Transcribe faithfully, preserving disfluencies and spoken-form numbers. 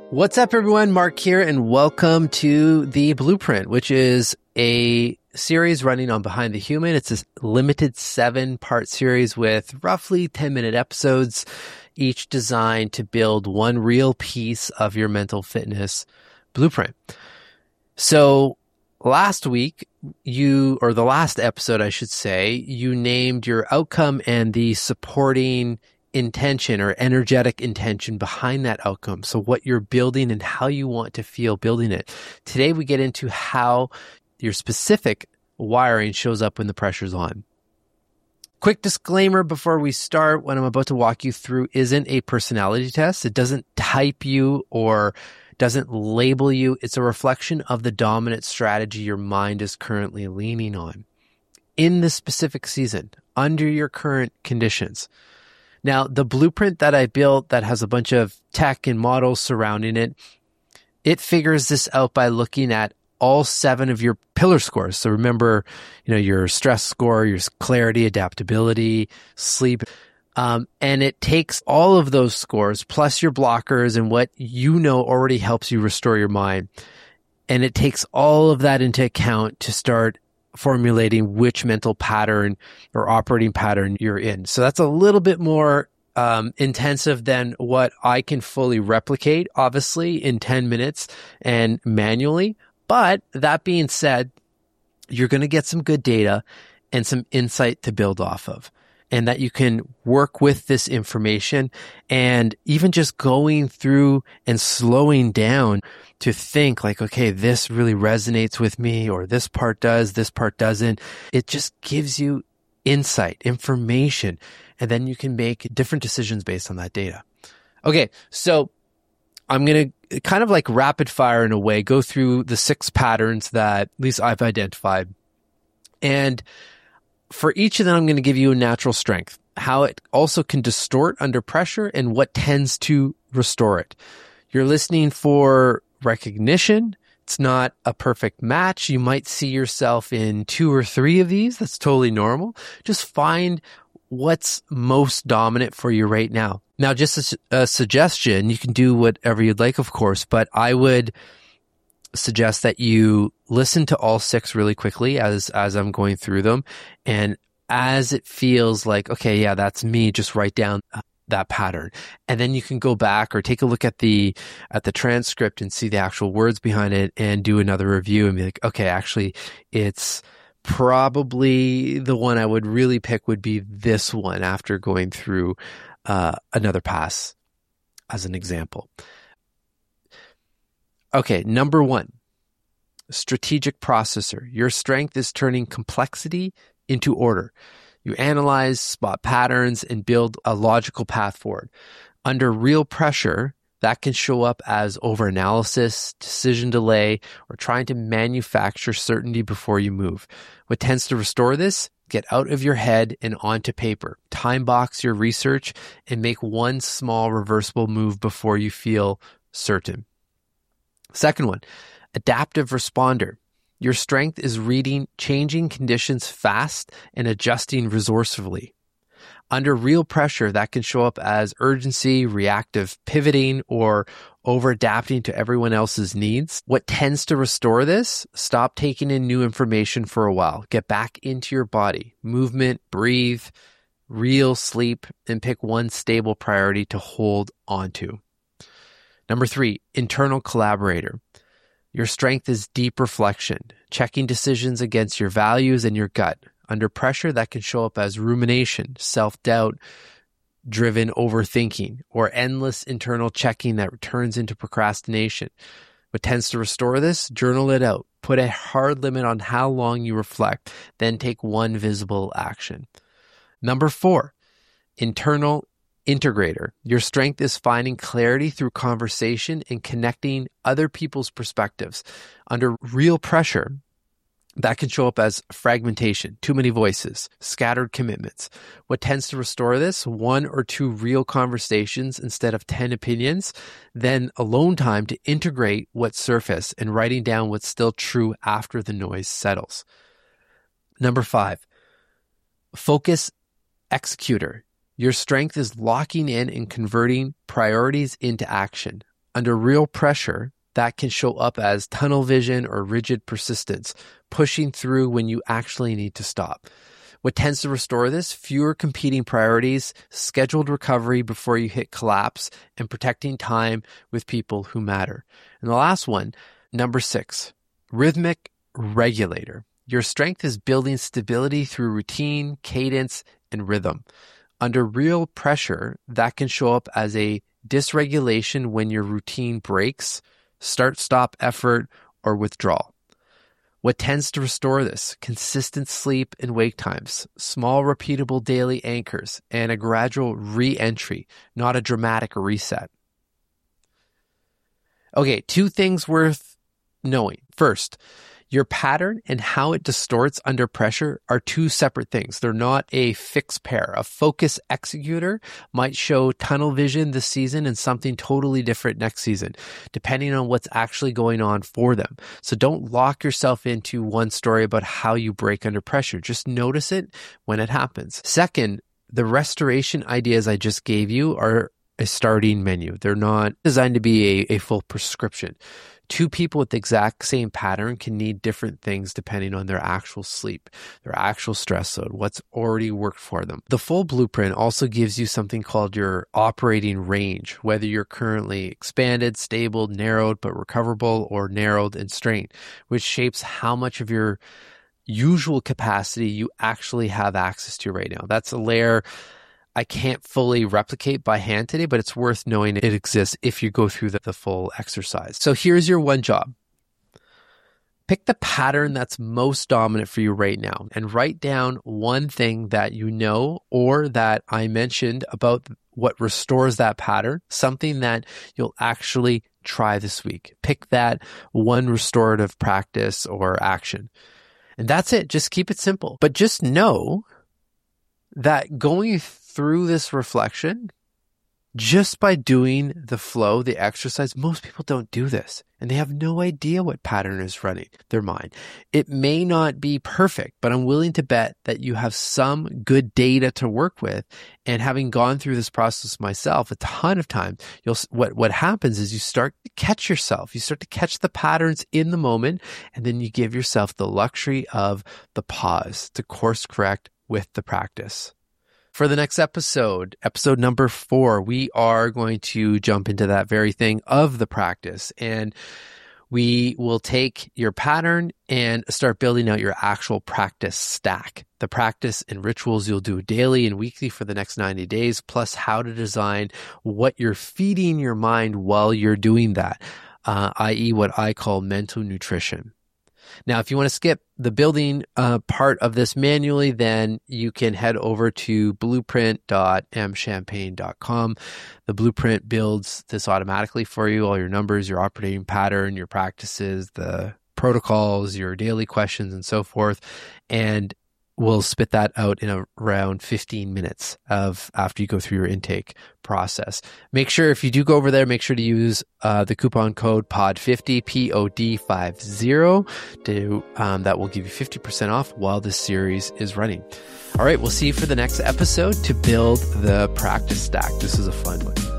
What's up, everyone? Mark here, and welcome to The Blueprint, which is a series running on Behind the Human. It's a limited seven-part series with roughly ten-minute episodes, each designed to build one real piece of your mental fitness blueprint. So last week, you, or the last episode, I should say, you named your outcome and the supporting intention or energetic intention behind that outcome. So what you're building and how you want to feel building it. Today, we get into how your specific wiring shows up when the pressure's on. Quick disclaimer before we start, what I'm about to walk you through isn't a personality test. It doesn't type you or doesn't label you. It's a reflection of the dominant strategy your mind is currently leaning on in this specific season, under your current conditions. Now, the blueprint that I built that has a bunch of tech and models surrounding it, it figures this out by looking at all seven of your pillar scores. So remember, you know, your stress score, your clarity, adaptability, sleep. Um, and it takes all of those scores plus your blockers and what you know already helps you restore your mind. And it takes all of that into account to start formulating which mental pattern or operating pattern you're in. So that's a little bit more um, intensive than what I can fully replicate, obviously, in ten minutes and manually. But that being said, you're going to get some good data and some insight to build off of, and that you can work with this information, and even just going through and slowing down to think like, okay, this really resonates with me, or this part does, this part doesn't. It just gives you insight, information, and then you can make different decisions based on that data. Okay, so I'm going to kind of like rapid fire in a way, go through the six patterns that at least I've identified. And for each of them, I'm going to give you a natural strength, how it also can distort under pressure, and what tends to restore it. You're listening for recognition. It's not a perfect match. You might see yourself in two or three of these. That's totally normal. Just find what's most dominant for you right now. Now, just a, a suggestion, you can do whatever you'd like, of course, but I would suggest that you listen to all six really quickly as as I'm going through them. And as it feels like, okay, yeah, that's me, just write down that pattern. And then you can go back or take a look at the at the transcript and see the actual words behind it and do another review and be like, okay, actually, it's probably the one I would really pick would be this one after going through uh, another pass as an example. Okay, number one, strategic processor. Your strength is turning complexity into order. You analyze, spot patterns, and build a logical path forward. Under real pressure, that can show up as overanalysis, decision delay, or trying to manufacture certainty before you move. What tends to restore this? Get out of your head and onto paper. Time box your research and make one small reversible move before you feel certain. Second one, adaptive responder. Your strength is reading changing conditions fast and adjusting resourcefully. Under real pressure, that can show up as urgency, reactive pivoting, or over-adapting to everyone else's needs. What tends to restore this? Stop taking in new information for a while. Get back into your body. Movement, breathe, real sleep, and pick one stable priority to hold onto. Number three, internal collaborator. Your strength is deep reflection, checking decisions against your values and your gut. Under pressure, that can show up as rumination, self-doubt, driven overthinking, or endless internal checking that turns into procrastination. What tends to restore this? Journal it out. Put a hard limit on how long you reflect, then take one visible action. Number four, internal integrator. Your strength is finding clarity through conversation and connecting other people's perspectives. Under real pressure, that can show up as fragmentation, too many voices, scattered commitments. What tends to restore this? One or two real conversations instead of ten opinions, then alone time to integrate what's surface and writing down what's still true after the noise settles. Number five, focus executor. Your strength is locking in and converting priorities into action. Under real pressure, that can show up as tunnel vision or rigid persistence, pushing through when you actually need to stop. What tends to restore this? Fewer competing priorities, scheduled recovery before you hit collapse, and protecting time with people who matter. And the last one, number six, rhythmic regulator. Your strength is building stability through routine, cadence, and rhythm. Under real pressure, that can show up as a dysregulation when your routine breaks, start-stop effort, or withdrawal. What tends to restore this? Consistent sleep and wake times, small repeatable daily anchors, and a gradual re-entry, not a dramatic reset. Okay, two things worth knowing. First, your pattern and how it distorts under pressure are two separate things. They're not a fixed pair. A focus executor might show tunnel vision this season and something totally different next season, depending on what's actually going on for them. So don't lock yourself into one story about how you break under pressure. Just notice it when it happens. Second, the restoration ideas I just gave you are a starting menu. They're not designed to be a, a full prescription. Two people with the exact same pattern can need different things depending on their actual sleep, their actual stress load, what's already worked for them. The full blueprint also gives you something called your operating range, whether you're currently expanded, stable, narrowed, but recoverable, or narrowed and strained, which shapes how much of your usual capacity you actually have access to right now. That's a layer I can't fully replicate by hand today, but it's worth knowing it exists if you go through the, the full exercise. So here's your one job. Pick the pattern that's most dominant for you right now and write down one thing that you know or that I mentioned about what restores that pattern, something that you'll actually try this week. Pick that one restorative practice or action. And that's it. Just keep it simple. But just know that going through this reflection, just by doing the flow, the exercise, most people don't do this and they have no idea what pattern is running their mind. It may not be perfect, but I'm willing to bet that you have some good data to work with. And having gone through this process myself a ton of times, you'll what what happens is you start to catch yourself. You start to catch the patterns in the moment, and then you give yourself the luxury of the pause to course correct with the practice. For the next episode, episode number four, we are going to jump into that very thing of the practice. And we will take your pattern and start building out your actual practice stack. The practice and rituals you'll do daily and weekly for the next ninety days, plus how to design what you're feeding your mind while you're doing that, uh, that is what I call mental nutrition. Now, if you want to skip the building uh, part of this manually, then you can head over to blueprint dot m champagne dot com. The blueprint builds this automatically for you, all your numbers, your operating pattern, your practices, the protocols, your daily questions, and so forth. And we'll spit that out in a, around fifteen minutes of after you go through your intake process. Make sure if you do go over there, make sure to use uh, the coupon code P O D fifty, P O D fifty, to, um, that will give you fifty percent off while this series is running. All right, we'll see you for the next episode to build the practice stack. This is a fun one.